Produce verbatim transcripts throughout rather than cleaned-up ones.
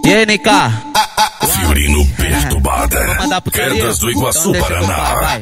E aí, N K? Fiorino perturbada. Quedas do Iguaçu, então Paraná.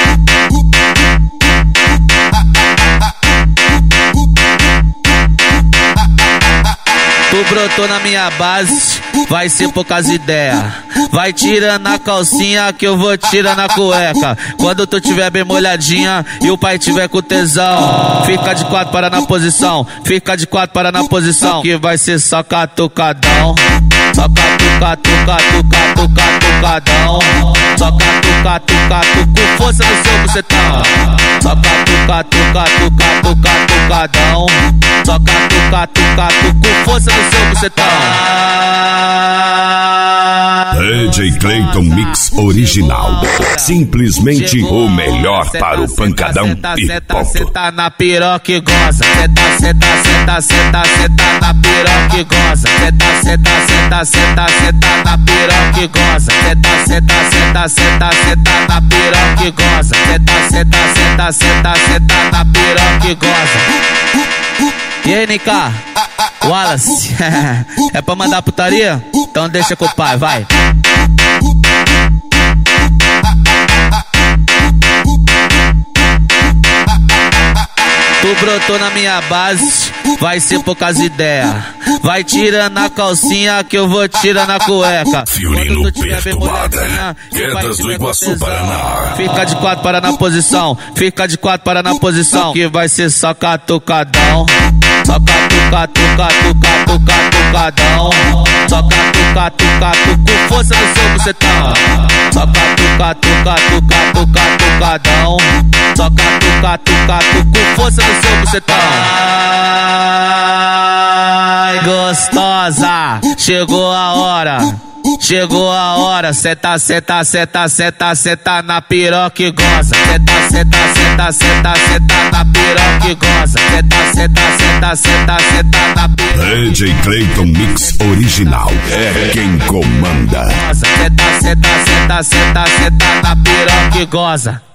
Tu brotou na minha base, vai ser poucas ideias. Vai tirando a calcinha que eu vou tirando a cueca. Quando tu tiver bem molhadinha e o pai tiver com tesão, fica de quatro para na posição, fica de quatro para na posição, que vai ser só catucadão. Só catuca, tuca, tuca, tuca, tucadão. Só catuca, tuca, tuca, com força no seu bucetão. Só catuca, tuca, tuca, tuca, tucadão. Só catuca, tuca, tuca, com força no seu bucetão. D J Clayton Mix Original. Simplesmente Chegou o melhor seta, para o seta, pancadão seta, e seta, ponto. seta na piroca e goza. Seta, seta, seta, seta, seta na piroca e goza. Seta, seta, seta, seta, seta na piroca e goza. Seta, seta, seta, seta, seta na piroca e goza. Seta, seta, seta, seta, seta na piroca e goza. E aí, N K? Wallace, é pra mandar putaria? Então deixa com o pai, vai. Tu brotou na minha base, vai ser poucas ideias. Vai tirando a calcinha que eu vou tirando a cueca. Fiorino perturbada. Quedas do Iguaçu, Paraná. Fica de quatro para na posição, fica de quatro para na posição, que vai ser só catucadão. Só catuca, tuca, tuca, tuca, tucadão. Só catuca, tuca, tuca, com força no seu bucetão. Só catuca, tuca, tuca, tuca, tucadão. Só catuca, tuca, tuca, com força no seu bucetão. Ai, gostosa, chegou a hora. Chegou a hora, seta, seta, seta, seta, seta na piroca e goza. Seta, seta, seta, seta, seta na piroca e goza. Seta, seta, seta, seta, seta na piroca. D J Clayton Mix Original é quem comanda. Seta, seta, seta, seta, seta na piroca e goza.